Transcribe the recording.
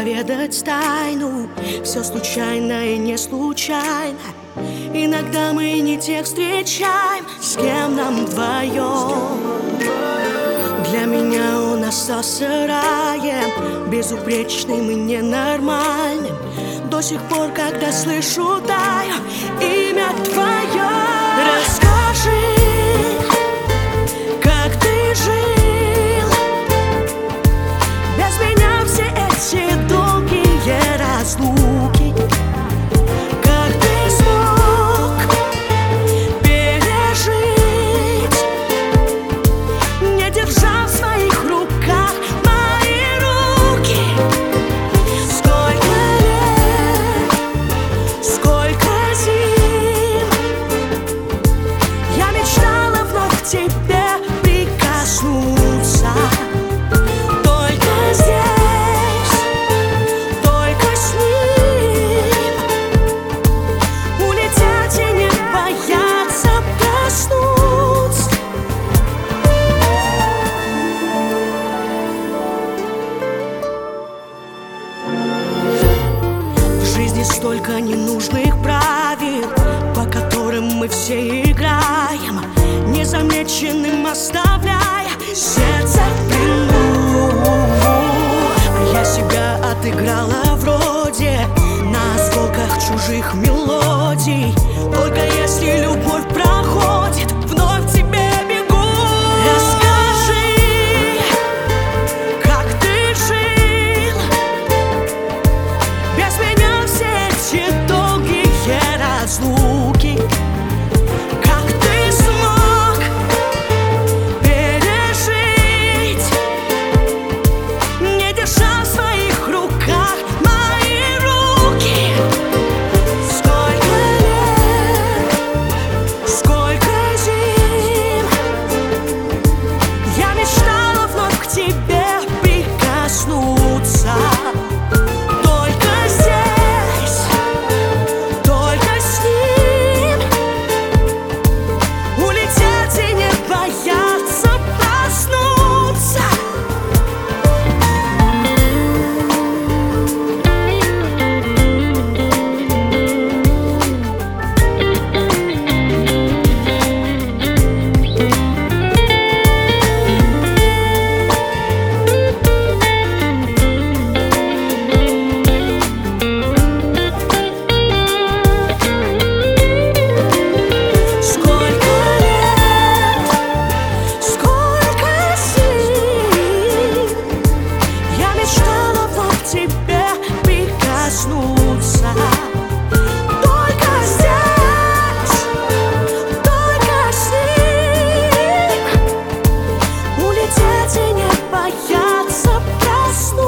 поведать тайну. Все случайно и не случайно. Иногда мы не тех встречаем, с кем нам вдвоем. Для меня он остался раем, безупречным и ненормальным. До сих пор, когда слышу таю имя твое. Расскажи, как ты жил без меня все эти долгие разлуки. Как ты смог пережить, не держа в своих руках мои руки. Сколько лет, сколько зим я мечтала вновь к тебе прикоснуться. Только здесь, только с ним улететь и не бояться проснуться. В жизни столько ненужных правил, по которым мы все играем, незамеченным оставляя сердце в плену. А я себя отыграла вроде на осколках чужих мелодий. Только если любовь проходит, вновь к тебе бегу. Расскажи, как ты жил без меня все эти долгие разлуки. Как ты смог пережить, не держа в своих руках мои руки. Сколько лет, сколько зим я мечтала вновь к тебе прикоснуться. Только здесь, только с ним улететь и не бояться проснуться. Сколько лет, сколько зим я мечтала вновь к тебе прикоснуться. Только здесь, только с ним улететь и не бояться проснуться.